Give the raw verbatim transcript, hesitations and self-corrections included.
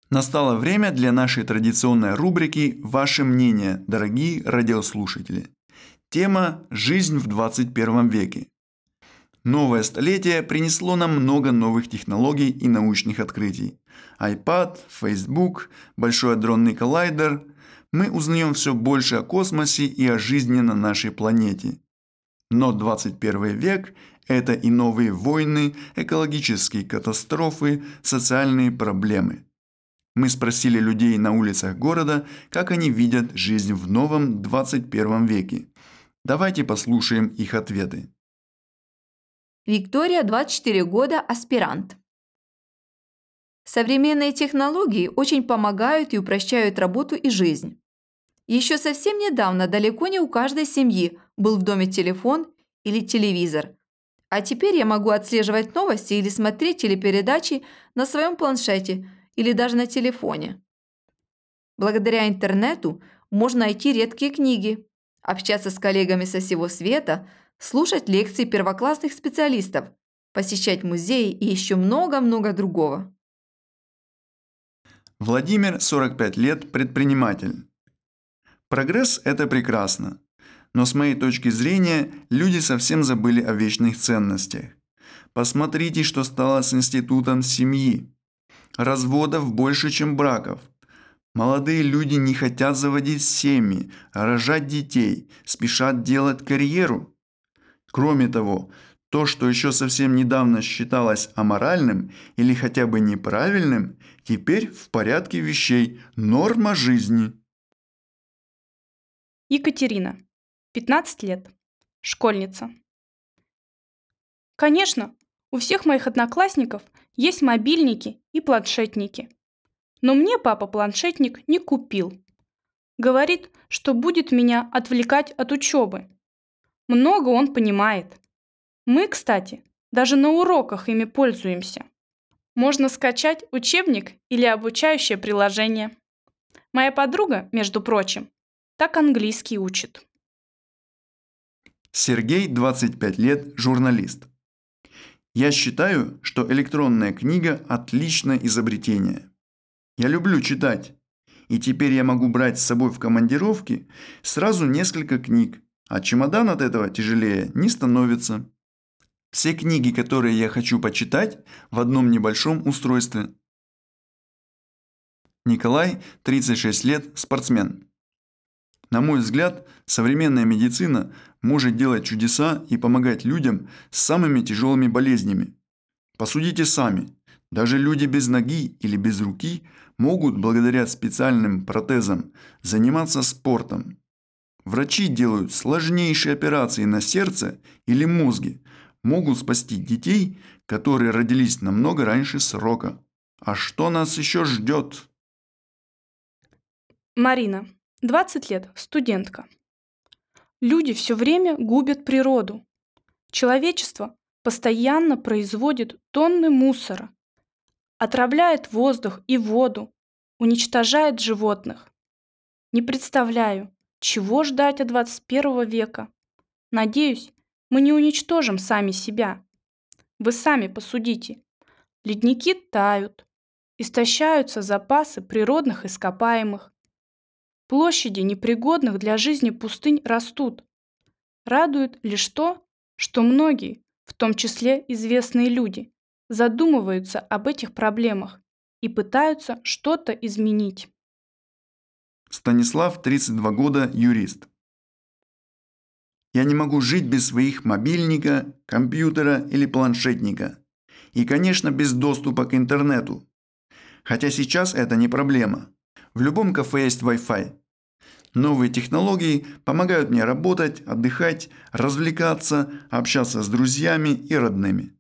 Настало время для нашей традиционной рубрики «Ваше мнение», дорогие радиослушатели. Тема «Жизнь в двадцать первом веке». Новое столетие принесло нам много новых технологий и научных открытий. iPad, Facebook, Большой адронный коллайдер. Мы узнаем все больше о космосе и о жизни на нашей планете. Но двадцать первый век – это и новые войны, экологические катастрофы, социальные проблемы. Мы спросили людей на улицах города, как они видят жизнь в новом двадцать первом веке. Давайте послушаем их ответы. Виктория, двадцать четыре года, аспирант. Современные технологии очень помогают и упрощают работу и жизнь. Еще совсем недавно далеко не у каждой семьи был в доме телефон или телевизор. А теперь я могу отслеживать новости или смотреть телепередачи на своем планшете или даже на телефоне. Благодаря интернету можно найти редкие книги, общаться с коллегами со всего света, слушать лекции первоклассных специалистов, посещать музеи и еще много-много другого. Владимир, сорок пять лет, предприниматель. Прогресс – это прекрасно. Но с моей точки зрения, люди совсем забыли о вечных ценностях. Посмотрите, что стало с институтом семьи. Разводов больше, чем браков. Молодые люди не хотят заводить семьи, рожать детей, спешат делать карьеру. Кроме того, то, что еще совсем недавно считалось аморальным или хотя бы неправильным, теперь в порядке вещей, норма жизни. Екатерина, пятнадцать лет, школьница. Конечно, у всех моих одноклассников есть мобильники и планшетники. Но мне папа планшетник не купил. Говорит, что будет меня отвлекать от учебы. Много он понимает. Мы, кстати, даже на уроках ими пользуемся. Можно скачать учебник или обучающее приложение. Моя подруга, между прочим, так английский учит. Сергей, двадцать пять лет, журналист. Я считаю, что электронная книга – отличное изобретение. Я люблю читать, и теперь я могу брать с собой в командировки сразу несколько книг, а чемодан от этого тяжелее не становится. Все книги, которые я хочу почитать, в одном небольшом устройстве. Николай, тридцать шесть лет, спортсмен. На мой взгляд, современная медицина может делать чудеса и помогать людям с самыми тяжелыми болезнями. Посудите сами, даже люди без ноги или без руки могут благодаря специальным протезам заниматься спортом. Врачи делают сложнейшие операции на сердце или мозге, могут спасти детей, которые родились намного раньше срока. А что нас еще ждет? Марина, двадцать лет, студентка. Люди все время губят природу. Человечество постоянно производит тонны мусора, отравляет воздух и воду, уничтожает животных. Не представляю, чего ждать от двадцать первого века. Надеюсь, мы не уничтожим сами себя. Вы сами посудите. Ледники тают, истощаются запасы природных ископаемых. Площади непригодных для жизни пустынь растут. Радует лишь то, что многие, в том числе известные люди, задумываются об этих проблемах и пытаются что-то изменить. Станислав, тридцать два года, юрист. Я не могу жить без своих мобильника, компьютера или планшетника. И, конечно, без доступа к интернету. Хотя сейчас это не проблема. В любом кафе есть Wi-Fi. Новые технологии помогают мне работать, отдыхать, развлекаться, общаться с друзьями и родными.